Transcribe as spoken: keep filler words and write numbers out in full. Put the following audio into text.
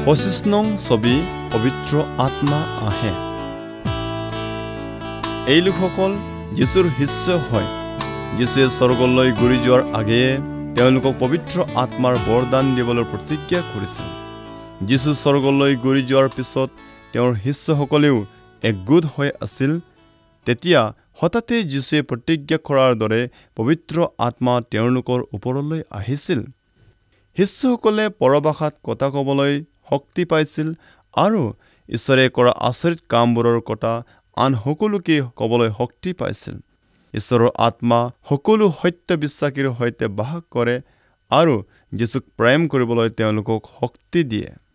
পঁচিছ নং ছবি পবিত্ৰ আত্মা আহে। এই লোকসকল যীশুৰ শিষ্য হয়। যীশুৱে স্বৰ্গলৈ ঘূৰি যোৱাৰ আগেয়ে তেওঁলোকক পবিত্ৰ আত্মাৰ বৰদান দিবলৈ প্ৰতিজ্ঞা কৰিছিল। যীশু স্বৰ্গলৈ ঘূৰি যোৱাৰ পিছত তেওঁৰ শিষ্যসকলেও একগোট হৈ আছিল। তেতিয়া হঠাতে যীশুৱে প্ৰতিজ্ঞা কৰাৰ দৰে পবিত্ৰ আত্মা তেওঁলোকৰ ওপৰলৈ আহিছিল। শিষ্যসকলে পৰভাষাত কথা ক'বলৈ শক্তি পাইছিল আৰু ঈশ্বৰে কৰা আচৰিত কামবোৰৰ কথা আন সকলোকে ক'বলৈ শক্তি পাইছিল। ঈশ্বৰৰ আত্মা সকলো সত্য বিশ্বাসীৰ সৈতে বাস কৰে আৰু যীশুক প্ৰেম কৰিবলৈ তেওঁলোকক শক্তি দিয়ে।